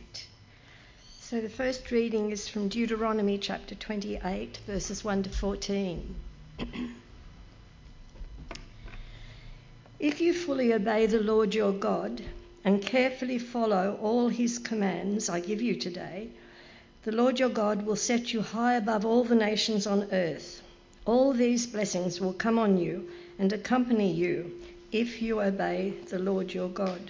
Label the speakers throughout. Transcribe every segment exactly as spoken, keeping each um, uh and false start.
Speaker 1: tonight. So the first reading is from Deuteronomy chapter twenty-eight, verses one to fourteen. If you fully obey the Lord your God and carefully follow all his commands I give you today, the Lord your God will set you high above all the nations on earth. All these blessings will come on you and accompany you if you obey the Lord your God.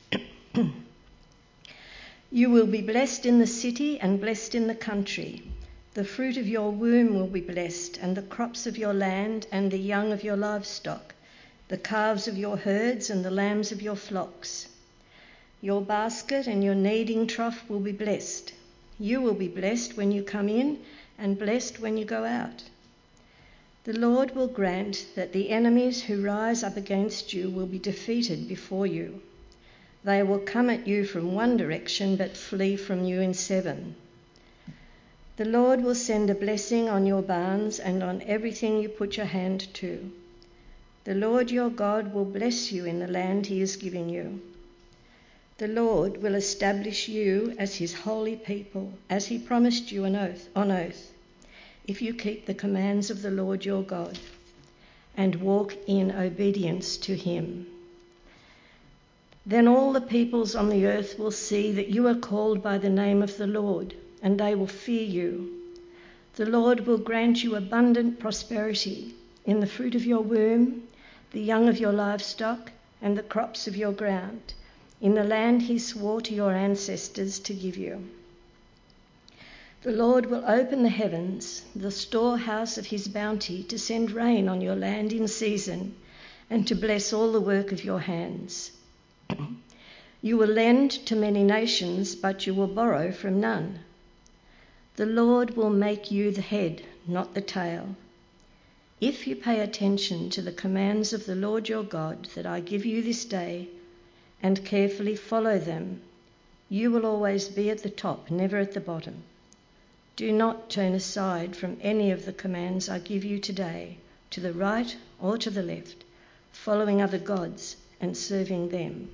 Speaker 1: You will be blessed in the city and blessed in the country. The fruit of your womb will be blessed, and the crops of your land and the young of your livestock, the calves of your herds and the lambs of your flocks. Your basket and your kneading trough will be blessed. You will be blessed when you come in and blessed when you go out. The Lord will grant that the enemies who rise up against you will be defeated before you. They will come at you from one direction but flee from you in seven. The Lord will send a blessing on your barns and on everything you put your hand to. The Lord your God will bless you in the land he is giving you. The Lord will establish you as his holy people, as he promised you on oath, on oath, if you keep the commands of the Lord your God and walk in obedience to him. Then all the peoples on the earth will see that you are called by the name of the Lord, and they will fear you. The Lord will grant you abundant prosperity in the fruit of your womb, the young of your livestock, and the crops of your ground, in the land he swore to your ancestors to give you. The Lord will open the heavens, the storehouse of his bounty, to send rain on your land in season and to bless all the work of your hands. You will lend to many nations, but you will borrow from none. The Lord will make you the head, not the tail. If you pay attention to the commands of the Lord your God that I give you this day and carefully follow them, you will always be at the top, never at the bottom. Do not turn aside from any of the commands I give you today, to the right or to the left, following other gods and serving them.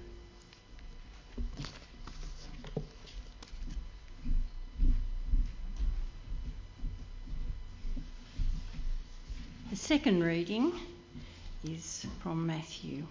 Speaker 1: The second reading is from Matthew.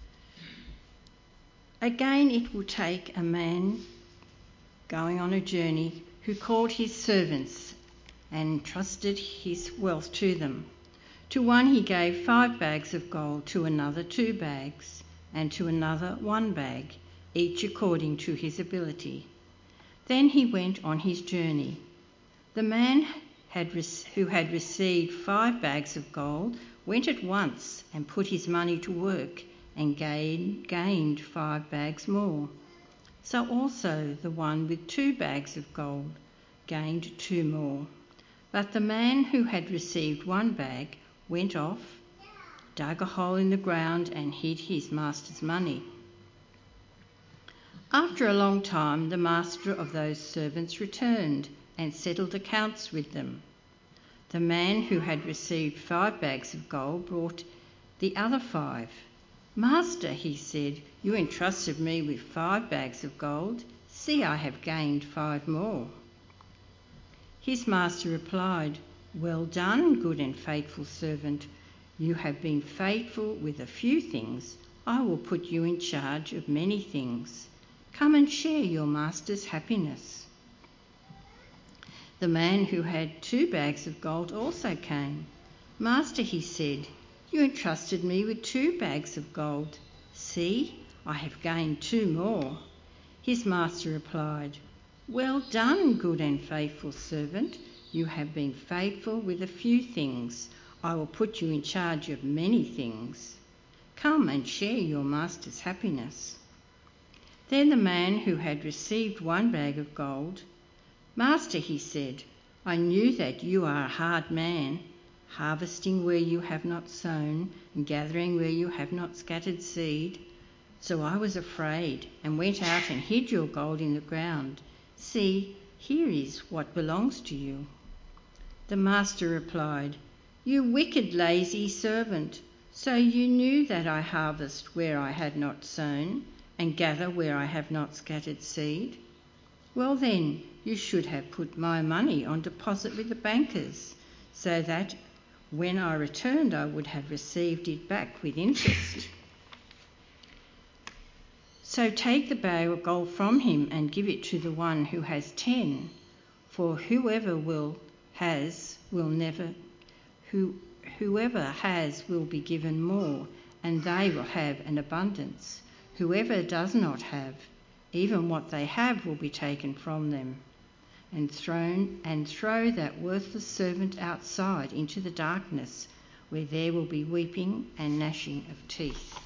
Speaker 1: Again, it will take a man going on a journey who called his servants and entrusted his wealth to them. To one he gave five bags of gold, to another two bags, and to another one bag, each according to his ability. Then he went on his journey. The man had re- who had received five bags of gold went at once and put his money to work and gain, gained five bags more. So also the one with two bags of gold gained two more. But the man who had received one bag went off, dug a hole in the ground and hid his master's money. After a long time, the master of those servants returned and settled accounts with them. The man who had received five bags of gold brought the other five. Master, he said, you entrusted me with five bags of gold. See, I have gained five more. His master replied, well done, good and faithful servant. You have been faithful with a few things. I will put you in charge of many things. Come and share your master's happiness. The man who had two bags of gold also came. Master, he said, you entrusted me with two bags of gold. See, I have gained two more. His master replied, well done, good and faithful servant. You have been faithful with a few things. I will put you in charge of many things. Come and share your master's happiness. Then the man who had received one bag of gold, Master, he said, I knew that you are a hard man, harvesting where you have not sown and gathering where you have not scattered seed. So I was afraid and went out and hid your gold in the ground. See, here is what belongs to you. The master replied, you wicked, lazy servant. So you knew that I harvest where I had not sown and gather where I have not scattered seed.
Speaker 2: Well then, you should have put my money on deposit with the bankers, so that when I returned I would have received it back with interest. So take the bag of gold from him and give it to the one who has ten, for whoever will has will never who whoever has will be given more, and they will have an abundance. Whoever does not have, even what they have will be taken from them. And thrown and throw that worthless servant outside into the darkness, where there will be weeping and gnashing of teeth.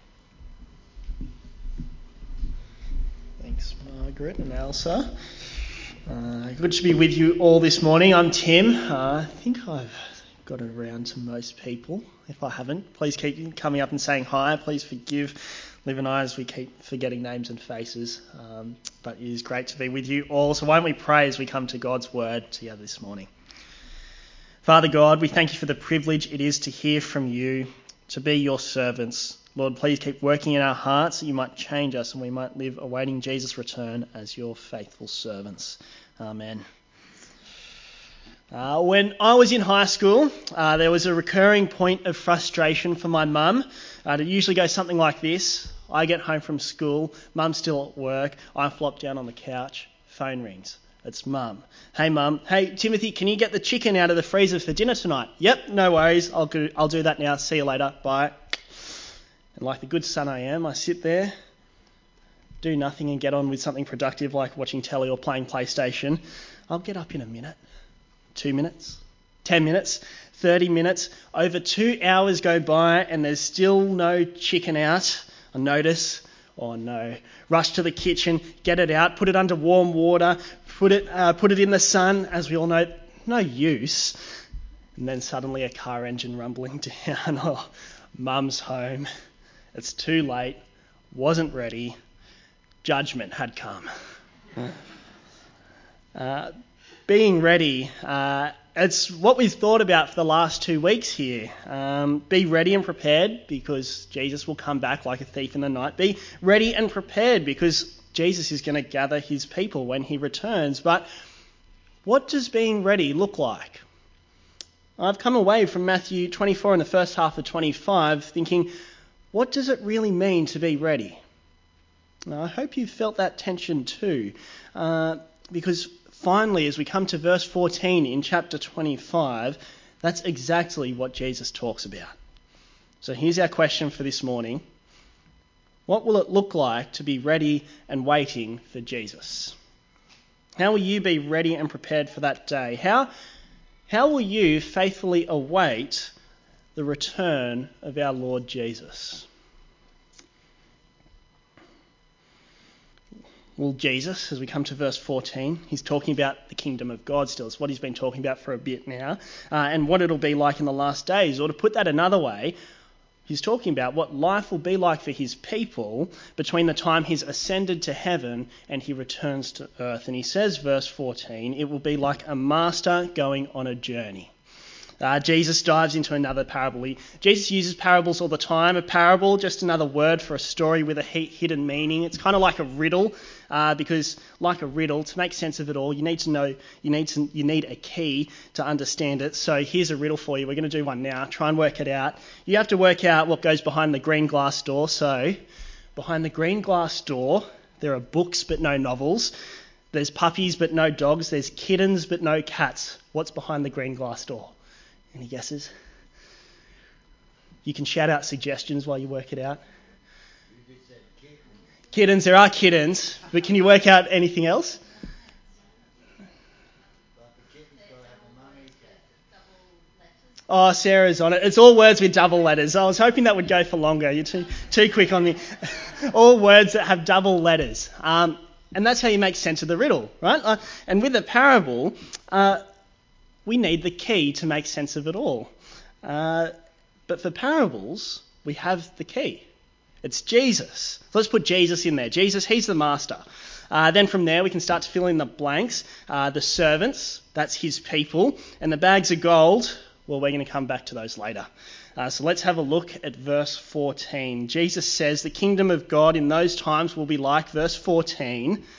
Speaker 3: Thanks, Margaret and Elsa. Uh, good to be with you all this morning. I'm Tim. Uh, I think I've got around to most people. If I haven't, please keep coming up and saying hi. Please forgive Liv and I as we keep forgetting names and faces. Um, but it is great to be with you all. So why don't we pray as we come to God's word together this morning. Father God, we thank you for the privilege it is to hear from you, to be your servants. Lord, please keep working in our hearts that you might change us and we might live awaiting Jesus' return as your faithful servants. Amen. Uh, when I was in high school, uh, there was a recurring point of frustration for my mum. Uh, it usually goes something like this. I get home from school, mum's still at work, I flop down on the couch, phone rings. It's mum. Hey mum, hey Timothy, can you get the chicken out of the freezer for dinner tonight? Yep, no worries, I'll do, I'll do that now, see you later, bye. And like the good son I am, I sit there, do nothing and get on with something productive like watching telly or playing PlayStation. I'll get up in a minute. Two minutes, ten minutes, thirty minutes, over two hours go by and there's still no chicken out. I notice, oh no, rush to the kitchen, get it out, put it under warm water, put it uh, put it in the sun, as we all know, no use. And then suddenly a car engine rumbling down, oh, mum's home, it's too late, wasn't ready, judgment had come. Uh, Being ready, uh, it's what we've thought about for the last two weeks here. Um, be ready and prepared because Jesus will come back like a thief in the night. Be ready and prepared because Jesus is going to gather his people when he returns. But what does being ready look like? I've come away from Matthew twenty-four and the first half of twenty-five thinking, what does it really mean to be ready? Now, I hope you felt that tension too, uh, because finally, as we come to verse fourteen in chapter twenty-five, that's exactly what Jesus talks about. So here's our question for this morning. What will it look like to be ready and waiting for Jesus? How will you be ready and prepared for that day? How, how will you faithfully await the return of our Lord Jesus? Well, Jesus, as we come to verse fourteen, he's talking about the kingdom of God still. It's what he's been talking about for a bit now, uh, and what it'll be like in the last days. Or to put that another way, he's talking about what life will be like for his people between the time he's ascended to heaven and he returns to earth. And he says, verse fourteen, it will be like a master going on a journey. Uh, Jesus dives into another parable. He, Jesus uses parables all the time. A parable, just another word for a story with a hidden meaning. It's kind of like a riddle, uh, because like a riddle, to make sense of it all, you need to know, you need to, you need a key to understand it. So here's a riddle for you. We're going to do one now. Try and work it out. You have to work out what goes behind the green glass door. So behind the green glass door, there are books but no novels. There's puppies but no dogs. There's kittens but no cats. What's behind the green glass door? Any guesses? You can shout out suggestions while you work it out.
Speaker 4: You just said kittens.
Speaker 3: Kittens, there are kittens, but can you work out anything else?
Speaker 4: But the kitten's got to have a mummy cat.
Speaker 3: Oh, Sarah's on it. It's all words with double letters. I was hoping that would go for longer. You're too too quick on the... all words that have double letters. Um, and that's how you make sense of the riddle, right? Uh, and with the parable... Uh, we need the key to make sense of it all. Uh, but for parables, we have the key. It's Jesus. So let's put Jesus in there. Jesus, he's the master. Uh, then from there, we can start to fill in the blanks. Uh, the servants, that's his people. And the bags of gold, well, we're going to come back to those later. Uh, so let's have a look at verse fourteen. Jesus says the kingdom of God in those times will be like, verse fourteen,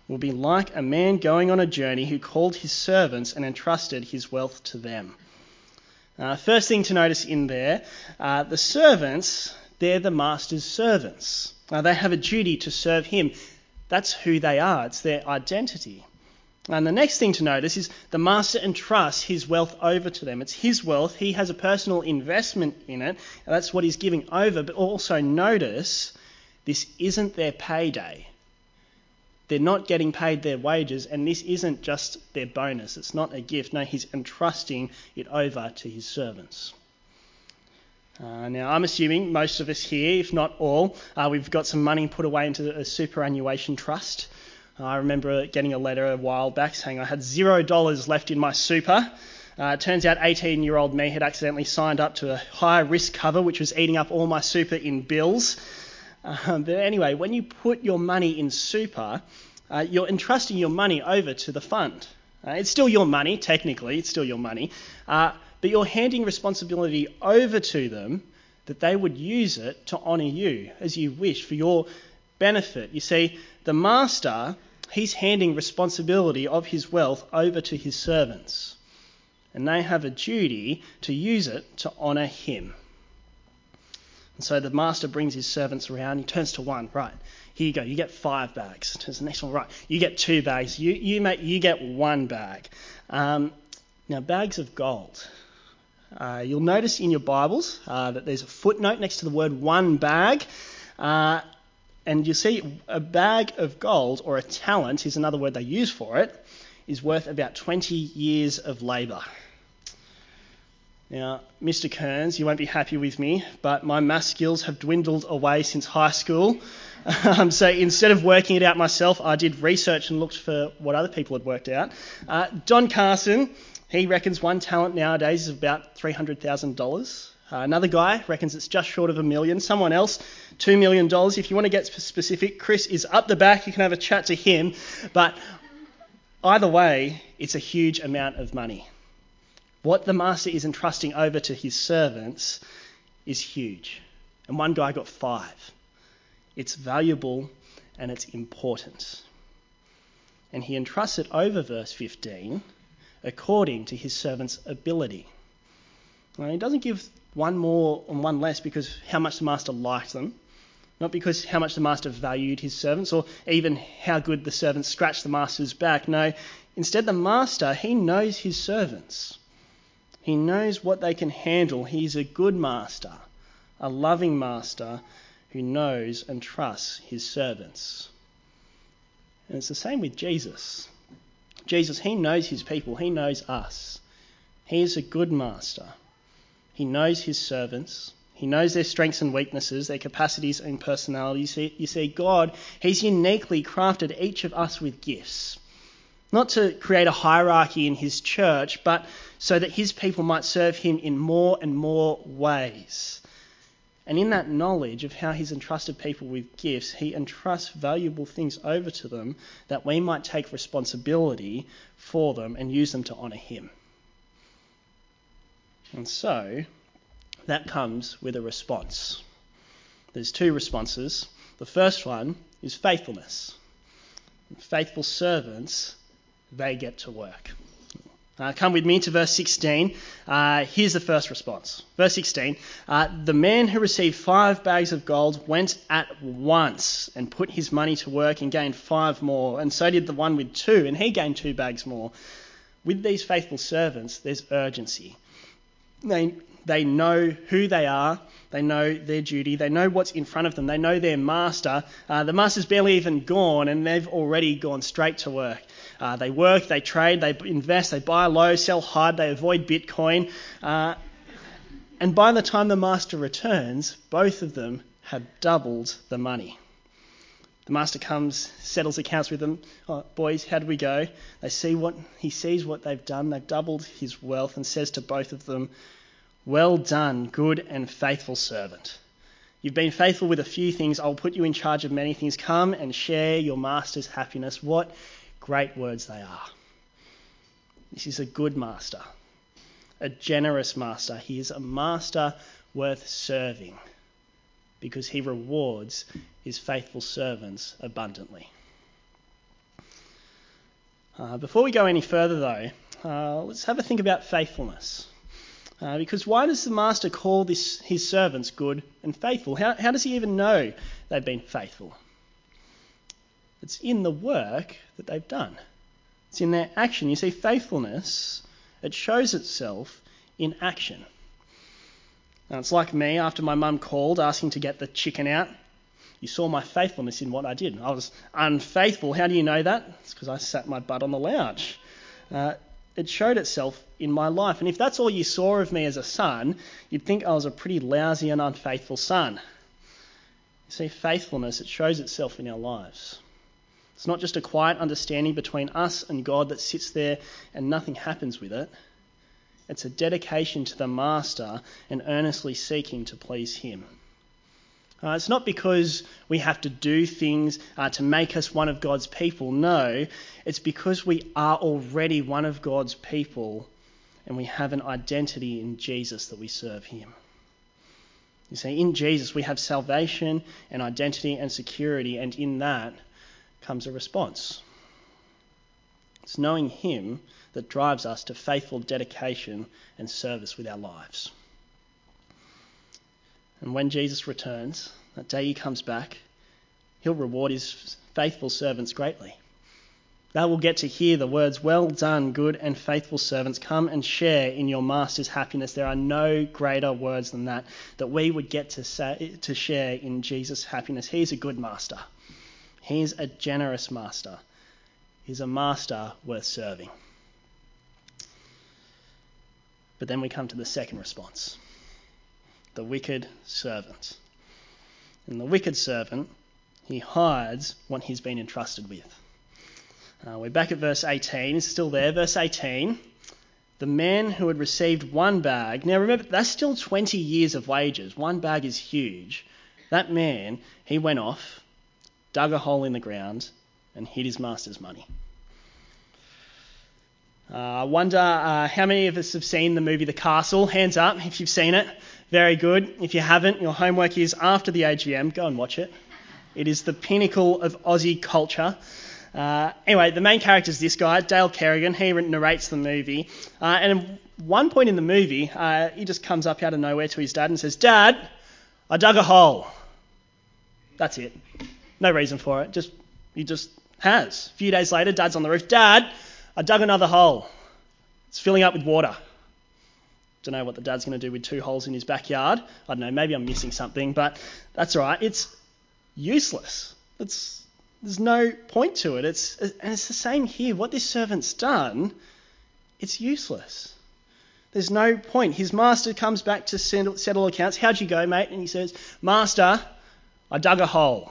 Speaker 3: will be like a man going on a journey who called his servants and entrusted his wealth to them. Uh, first thing to notice in there, uh, the servants, they're the master's servants. Uh, they have a duty to serve him. That's who they are. It's their identity. And the next thing to notice is the master entrusts his wealth over to them. It's his wealth. He has a personal investment in it. And that's what he's giving over. But also notice, this isn't their payday. They're not getting paid their wages, and this isn't just their bonus. It's not a gift. No, he's entrusting it over to his servants. Uh, now, I'm assuming most of us here, if not all, uh, we've got some money put away into a superannuation trust. Uh, I remember getting a letter a while back saying I had zero dollars left in my super. Uh, it turns out eighteen-year-old me had accidentally signed up to a high-risk cover, which was eating up all my super in bills. Um, but anyway, when you put your money in super, uh, you're entrusting your money over to the fund. Uh, it's still your money, technically, it's still your money, uh, but you're handing responsibility over to them that they would use it to honour you as you wish for your benefit. You see, the master, he's handing responsibility of his wealth over to his servants, and they have a duty to use it to honour him. And so the master brings his servants around. He turns to one. Right, here you go. You get five bags. Turns to the next one. Right, you get two bags. You you make you get one bag. Um, now, bags of gold. Uh, you'll notice in your Bibles uh, that there's a footnote next to the word one bag. Uh, and you see a bag of gold, or a talent, is another word they use for it, is worth about twenty years of labour. Now, Mister Kearns, you won't be happy with me, but my maths skills have dwindled away since high school. Um, so instead of working it out myself, I did research and looked for what other people had worked out. Uh, Don Carson, he reckons one talent nowadays is about three hundred thousand dollars. Uh, another guy reckons it's just short of a million. Someone else, two million dollars. If you want to get specific, Chris is up the back. You can have a chat to him. But either way, it's a huge amount of money. What the master is entrusting over to his servants is huge. And one guy got five. It's valuable and it's important. And he entrusts it over, verse fifteen, according to his servant's ability. Now, he doesn't give one more and one less because how much the master liked them, not because how much the master valued his servants or even how good the servants scratched the master's back. No, instead the master, he knows his servants. He knows what they can handle. He's a good master, a loving master who knows and trusts his servants. And it's the same with Jesus. Jesus, he knows his people. He knows us. He is a good master. He knows his servants. He knows their strengths and weaknesses, their capacities and personalities. You see, God, he's uniquely crafted each of us with gifts. Not to create a hierarchy in his church, but so that his people might serve him in more and more ways. And in that knowledge of how he's entrusted people with gifts, he entrusts valuable things over to them that we might take responsibility for them and use them to honour him. And so, that comes with a response. There's two responses. The first one is faithfulness. Faithful servants, they get to work. Uh, come with me to verse sixteen. Uh, here's the first response. Verse sixteen, uh, the man who received five bags of gold went at once and put his money to work and gained five more. And so did the one with two, and he gained two bags more. With these faithful servants, there's urgency. They, they know who they are. They know their duty. They know what's in front of them. They know their master. Uh, the master's barely even gone, and they've already gone straight to work. Uh, they work, they trade, they invest, they buy low, sell high, they avoid Bitcoin. Uh, and by the time the master returns, both of them have doubled the money. The master comes, settles accounts with them. Oh, boys, how did we go? They see what he sees what they've done. They've doubled his wealth and says to both of them, "Well done, good and faithful servant. You've been faithful with a few things. I'll put you in charge of many things. Come and share your master's happiness." What great words they are. This is a good master, a generous master. He is a master worth serving because he rewards his faithful servants abundantly. Uh, before we go any further, though, uh, let's have a think about faithfulness. Uh, because why does the master call this his servants good and faithful? How, how does he even know they've been faithful? It's in the work that they've done. It's in their action. You see, faithfulness, it shows itself in action. Now, it's like me after my mum called asking to get the chicken out. You saw my faithfulness in what I did. I was unfaithful. How do you know that? It's because I sat my butt on the lounge. Uh, it showed itself in my life. And if that's all you saw of me as a son, you'd think I was a pretty lousy and unfaithful son. You see, faithfulness, it shows itself in our lives. It's not just a quiet understanding between us and God that sits there and nothing happens with it. It's a dedication to the Master and earnestly seeking to please him. Uh, it's not because we have to do things uh, to make us one of God's people. No, it's because we are already one of God's people and we have an identity in Jesus that we serve him. You see, in Jesus we have salvation and identity and security, and in that comes a response. It's knowing him that drives us to faithful dedication and service with our lives. And when Jesus returns, that day he comes back, he'll reward his faithful servants greatly. They will get to hear the words, "Well done, good and faithful servants. Come and share in your master's happiness." There are no greater words than that, that we would get to say, to share in Jesus' happiness. He's a good master. He's a generous master. He's a master worth serving. But then we come to the second response. The wicked servant. And the wicked servant, he hides what he's been entrusted with. Uh, we're back at verse eighteen. It's still there. Verse eighteen. The man who had received one bag. Now remember, that's still twenty years of wages. One bag is huge. That man, he went off, dug a hole in the ground, and hid his master's money. Uh, I wonder uh, how many of us have seen the movie The Castle. Hands up if you've seen it. Very good. If you haven't, your homework is after the A G M. Go and watch it. It is the pinnacle of Aussie culture. Uh, anyway, the main character is this guy, Dale Kerrigan. He narrates the movie. Uh, and at one point in the movie, uh, he just comes up out of nowhere to his dad and says, "Dad, I dug a hole." That's it. No reason for it. Just he just has. A few days later, Dad's on the roof. "Dad, I dug another hole. It's filling up with water." Don't know what the dad's going to do with two holes in his backyard. I don't know, maybe I'm missing something, but that's all right. It's useless. It's, there's no point to it. It's and it's the same here. What this servant's done, it's useless. There's no point. His master comes back to settle accounts. "How'd you go, mate?" And he says, "Master, I dug a hole."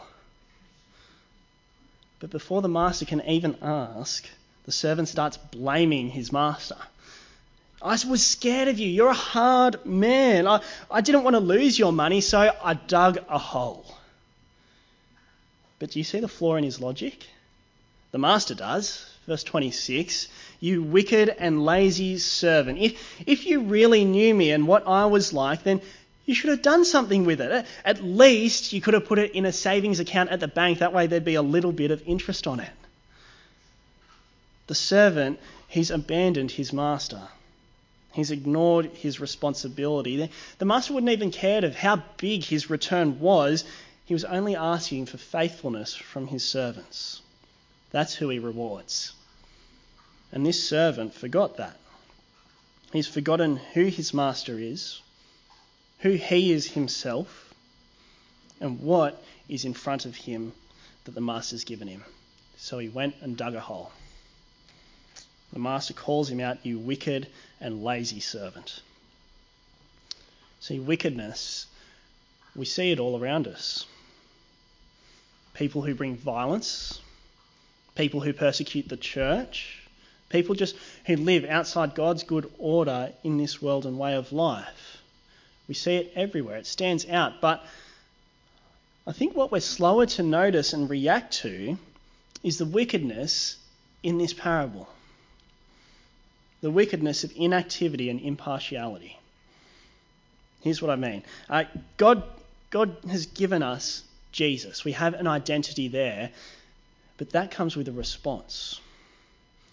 Speaker 3: But before the master can even ask, the servant starts blaming his master. "I was scared of you. You're a hard man. I, I didn't want to lose your money, so I dug a hole." But do you see the flaw in his logic? The master does. Verse twenty-six, "You wicked and lazy servant. If, if you really knew me and what I was like, then you should have done something with it. At least you could have put it in a savings account at the bank. That way there'd be a little bit of interest on it." The servant, he's abandoned his master. He's ignored his responsibility. The master wouldn't even cared of how big his return was. He was only asking for faithfulness from his servants. That's who he rewards. And this servant forgot that. He's forgotten who his master is, who he is himself, and what is in front of him that the master's given him. So he went and dug a hole. The master calls him out, "You wicked and lazy servant." See, wickedness, we see it all around us. People who bring violence, people who persecute the church, people just who live outside God's good order in this world and way of life. We see it everywhere. It stands out. But I think what we're slower to notice and react to is the wickedness in this parable. The wickedness of inactivity and impartiality. Here's what I mean. Uh, God, God has given us Jesus. We have an identity there, but that comes with a response.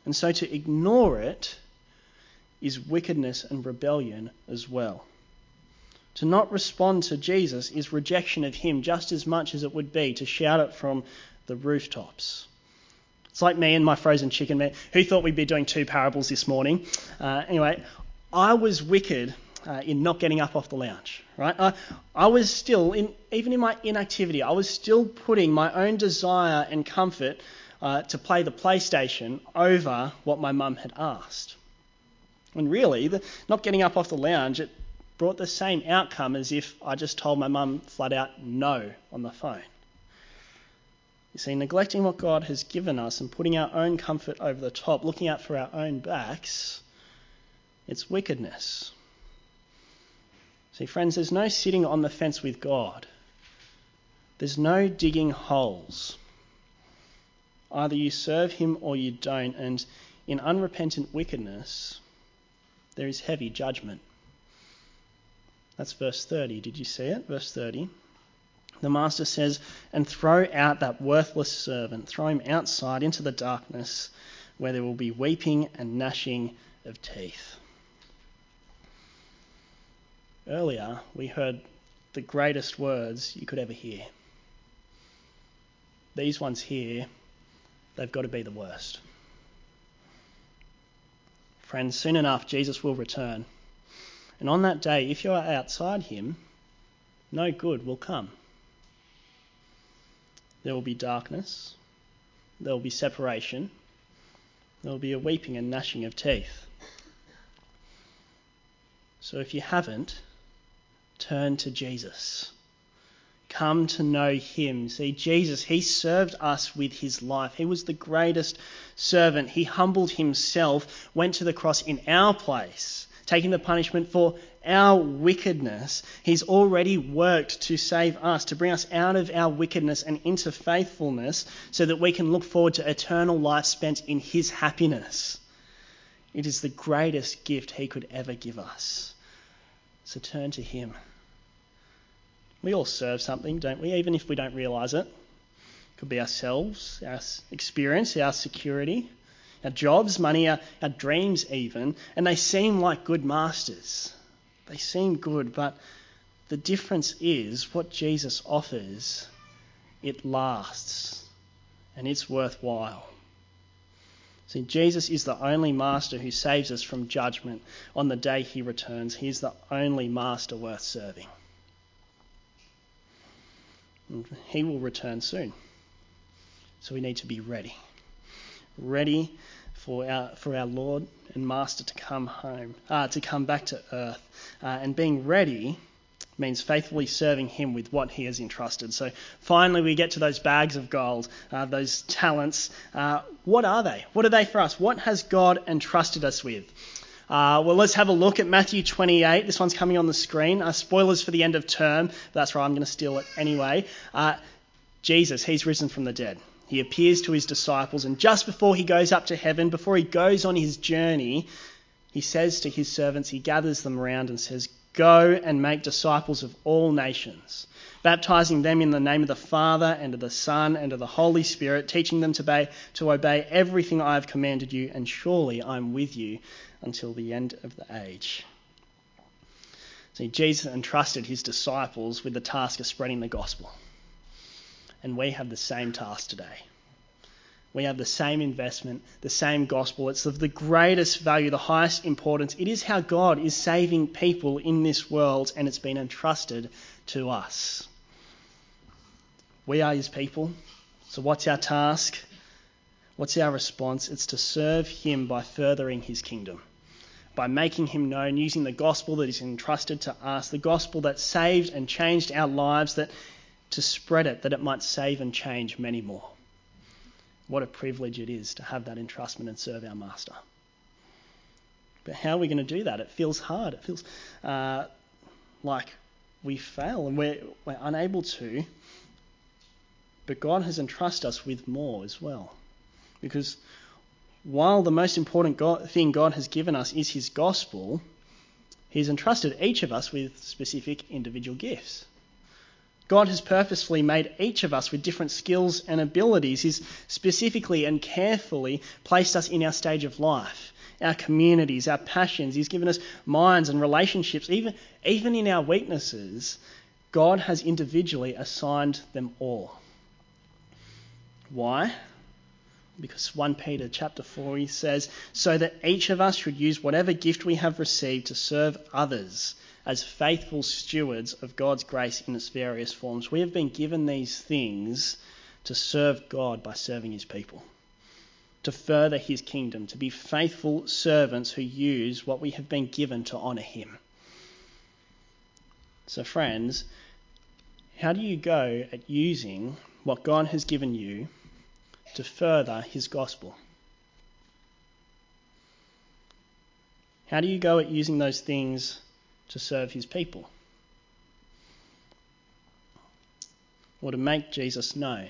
Speaker 3: And so to ignore it is wickedness and rebellion as well. To not respond to Jesus is rejection of him just as much as it would be to shout it from the rooftops. It's like me and my frozen chicken. Man. Who thought we'd be doing two parables this morning? Uh, anyway, I was wicked uh, in not getting up off the lounge. Right? I, I was still, in, even in my inactivity, I was still putting my own desire and comfort uh, to play the PlayStation over what my mum had asked. And really, the, not getting up off the lounge, it brought the same outcome as if I just told my mum flat out no on the phone. You see, neglecting what God has given us and putting our own comfort over the top, looking out for our own backs, it's wickedness. See, friends, there's no sitting on the fence with God. There's no digging holes. Either you serve him or you don't, and in unrepentant wickedness, there is heavy judgment. That's verse thirty. Did you see it? Verse thirty. The master says, and throw out that worthless servant. Throw him outside into the darkness where there will be weeping and gnashing of teeth. Earlier, we heard the greatest words you could ever hear. These ones here, they've got to be the worst. Friends, soon enough, Jesus will return. And on that day, if you are outside him, no good will come. There will be darkness. There will be separation. There will be a weeping and gnashing of teeth. So if you haven't, turn to Jesus. Come to know him. See, Jesus, he served us with his life. He was the greatest servant. He humbled himself, went to the cross in our place, taking the punishment for our wickedness. He's already worked to save us, to bring us out of our wickedness and into faithfulness so that we can look forward to eternal life spent in his happiness. It is the greatest gift he could ever give us. So turn to him. We all serve something, don't we? Even if we don't realise it. It could be ourselves, our experience, our security, our jobs, money, our, our dreams even. And they seem like good masters. They seem good, but the difference is what Jesus offers, it lasts and it's worthwhile. See, Jesus is the only master who saves us from judgment on the day he returns. He is the only master worth serving. And he will return soon. So we need to be ready. Ready for our for our Lord and Master to come home, uh, to come back to earth. Uh, and being ready means faithfully serving him with what he has entrusted. So finally we get to those bags of gold, uh, those talents. Uh, what are they? What are they for us? What has God entrusted us with? Uh, well, let's have a look at Matthew twenty-eight. This one's coming on the screen. Uh, spoilers for the end of term. But that's right, I'm going to steal it anyway. Uh, Jesus, he's risen from the dead. He appears to his disciples, and just before he goes up to heaven, before he goes on his journey, he says to his servants, he gathers them around and says, go and make disciples of all nations, baptizing them in the name of the Father and of the Son and of the Holy Spirit, teaching them to obey, to obey everything I have commanded you, and surely I'm with you until the end of the age. See, Jesus entrusted his disciples with the task of spreading the gospel. And we have the same task today. We have the same investment, the same gospel. It's of the greatest value, the highest importance. It is how God is saving people in this world, and it's been entrusted to us. We are his people. So what's our task? What's our response? It's to serve him by furthering his kingdom, by making him known, using the gospel that is entrusted to us, the gospel that saved and changed our lives, that to spread it, that it might save and change many more. What a privilege it is to have that entrustment and serve our Master. But how are we going to do that? It feels hard. It feels uh, like we fail and we're, we're unable to. But God has entrusted us with more as well. Because while the most important God, thing God has given us is his gospel, he's entrusted each of us with specific individual gifts. God has purposefully made each of us with different skills and abilities. He's specifically and carefully placed us in our stage of life, our communities, our passions. He's given us minds and relationships. Even, even in our weaknesses, God has individually assigned them all. Why? Because First Peter chapter four, he says, so that each of us should use whatever gift we have received to serve others as faithful stewards of God's grace in its various forms. We have been given these things to serve God by serving his people, to further his kingdom, to be faithful servants who use what we have been given to honour him. So friends, how do you go at using what God has given you to further his gospel? How do you go at using those things to serve his people? Or to make Jesus known?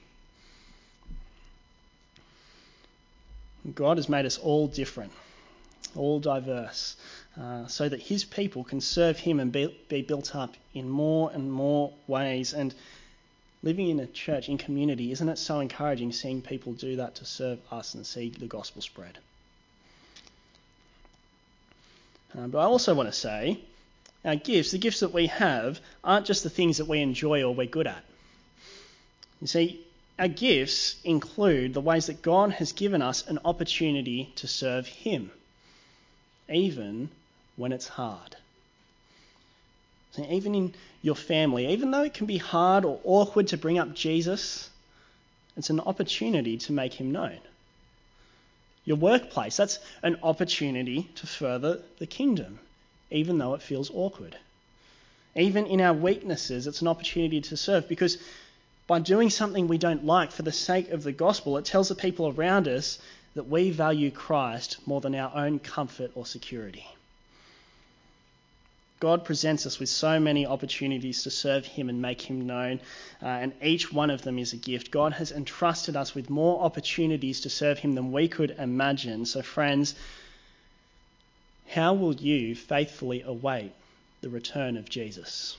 Speaker 3: God has made us all different, all diverse, uh, so that his people can serve him and be, be built up in more and more ways. And living in a church, in community, isn't it so encouraging seeing people do that to serve us and see the gospel spread? Uh, but I also want to say, our gifts, the gifts that we have, aren't just the things that we enjoy or we're good at. You see, our gifts include the ways that God has given us an opportunity to serve him, even when it's hard. So even in your family, even though it can be hard or awkward to bring up Jesus, it's an opportunity to make him known. Your workplace, that's an opportunity to further the kingdom, even though it feels awkward. Even in our weaknesses, it's an opportunity to serve, because by doing something we don't like for the sake of the gospel, it tells the people around us that we value Christ more than our own comfort or security. God presents us with so many opportunities to serve him and make him known, uh, and each one of them is a gift. God has entrusted us with more opportunities to serve him than we could imagine. So friends, how will you faithfully await the return of Jesus?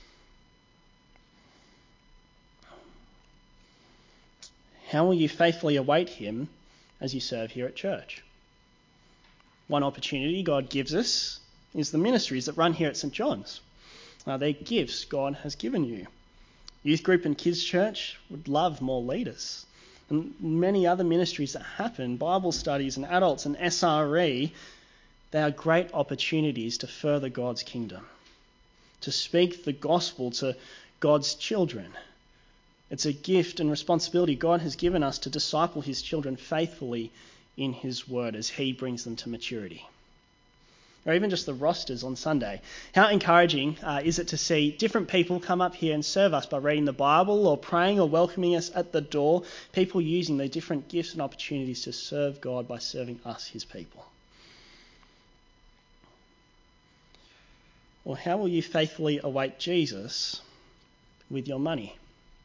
Speaker 3: How will you faithfully await him as you serve here at church? One opportunity God gives us is the ministries that run here at St John's. Uh, they're gifts God has given you. Youth group and kids church would love more leaders. And many other ministries that happen, Bible studies and adults and S R E, they are great opportunities to further God's kingdom, to speak the gospel to God's children. It's a gift and responsibility God has given us to disciple his children faithfully in his word as he brings them to maturity. Or even just the rosters on Sunday. How encouraging uh, is it to see different people come up here and serve us by reading the Bible or praying or welcoming us at the door, people using their different gifts and opportunities to serve God by serving us, his people. Or how will you faithfully await Jesus with your money?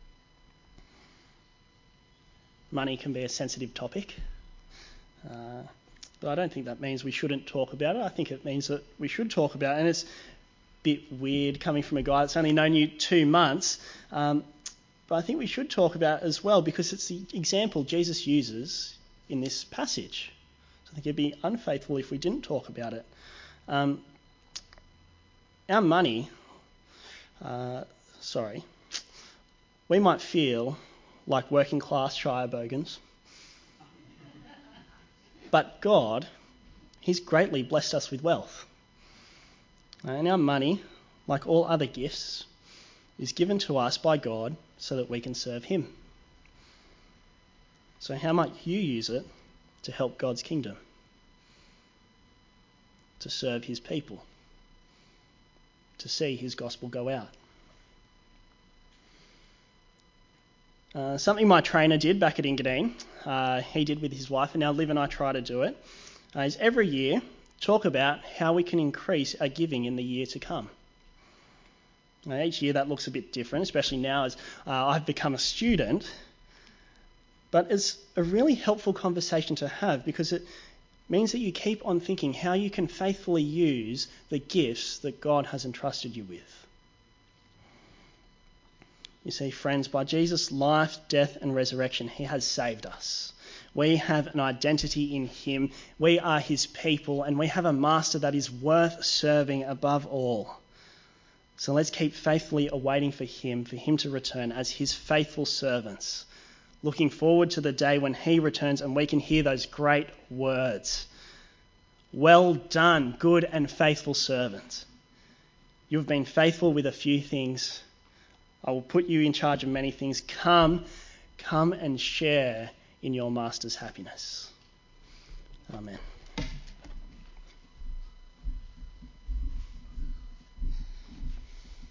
Speaker 3: Money can be a sensitive topic. Uh, But I don't think that means we shouldn't talk about it. I think it means that we should talk about it. And it's a bit weird coming from a guy that's only known you two months. Um, but I think we should talk about it as well, because it's the example Jesus uses in this passage. So I think it'd be unfaithful if we didn't talk about it. Um, our money, uh, sorry, we might feel like working class Shire bogans. But God, he's greatly blessed us with wealth. And our money, like all other gifts, is given to us by God so that we can serve him. So how might you use it to help God's kingdom? To serve his people? To see his gospel go out? Uh, something my trainer did back at Engadine, uh, he did with his wife, and now Liv and I try to do it, uh, is every year talk about how we can increase our giving in the year to come. Now, each year that looks a bit different, especially now as uh, I've become a student, but it's a really helpful conversation to have, because it means that you keep on thinking how you can faithfully use the gifts that God has entrusted you with. You see, friends, by Jesus' life, death and resurrection, he has saved us. We have an identity in him. We are his people, and we have a master that is worth serving above all. So let's keep faithfully awaiting for him, for him to return as his faithful servants, looking forward to the day when he returns and we can hear those great words. Well done, good and faithful servant. You've been faithful with a few things. I will put you in charge of many things. Come, come and share in your master's happiness. Amen.